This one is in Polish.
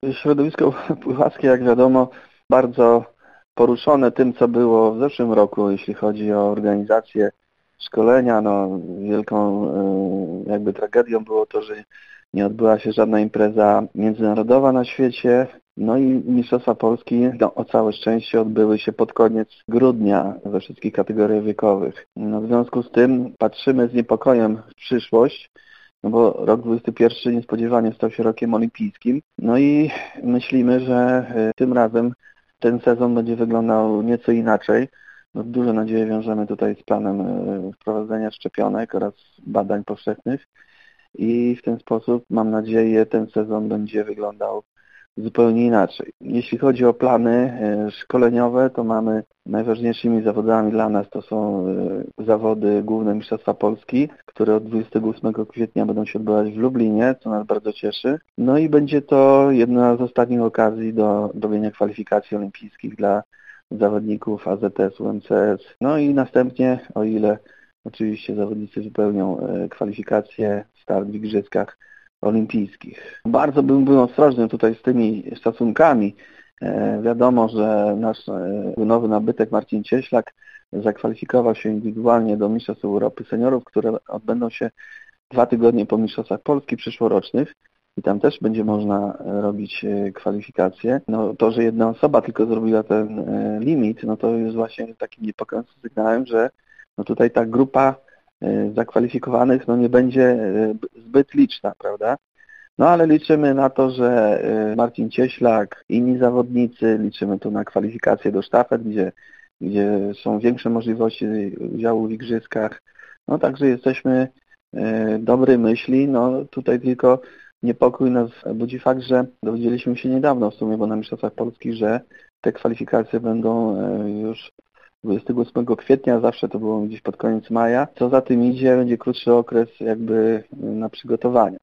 Środowisko pływackie, jak wiadomo, bardzo poruszone tym, co było w zeszłym roku, jeśli chodzi o organizację szkolenia. No, wielką jakby tragedią było to, że nie odbyła się żadna impreza międzynarodowa na świecie. No i Mistrzostwa Polski, no, o całe szczęście, odbyły się pod koniec grudnia we wszystkich kategoriach wiekowych. No, w związku z tym patrzymy z niepokojem w przyszłość, no bo rok 21 niespodziewanie stał się rokiem olimpijskim. No i myślimy, że tym razem ten sezon będzie wyglądał nieco inaczej. No, duże nadzieje wiążemy tutaj z planem wprowadzenia szczepionek oraz badań powszechnych i w ten sposób, mam nadzieję, ten sezon będzie wyglądał zupełnie inaczej. Jeśli chodzi o plany szkoleniowe, to mamy najważniejszymi zawodami dla nas to są zawody główne Mistrzostwa Polski, które od 28 kwietnia będą się odbywać w Lublinie, co nas bardzo cieszy. No i będzie to jedna z ostatnich okazji do robienia kwalifikacji olimpijskich dla zawodników AZS-u, MCS. No i następnie, o ile oczywiście zawodnicy wypełnią kwalifikacje, start w igrzyskach olimpijskich. Bardzo bym był ostrożny tutaj z tymi szacunkami. Wiadomo, że nasz nowy nabytek Marcin Cieślak zakwalifikował się indywidualnie do Mistrzostw Europy Seniorów, które odbędą się 2 tygodnie po Mistrzostwach Polski przyszłorocznych i tam też będzie można robić kwalifikacje. No, to, że jedna osoba tylko zrobiła ten limit, no to jest właśnie takim niepokojącym sygnałem, że no tutaj ta grupa zakwalifikowanych no nie będzie zbyt liczna, prawda? No ale liczymy na to, że Marcin Cieślak, inni zawodnicy, liczymy tu na kwalifikacje do sztafet, gdzie są większe możliwości udziału w igrzyskach. No także jesteśmy dobrej myśli. No tutaj tylko niepokój nas budzi fakt, że dowiedzieliśmy się niedawno w sumie, bo na Mistrzostwach Polski, że te kwalifikacje będą już 28 kwietnia, zawsze to było gdzieś pod koniec maja. Co za tym idzie, będzie krótszy okres jakby na przygotowanie.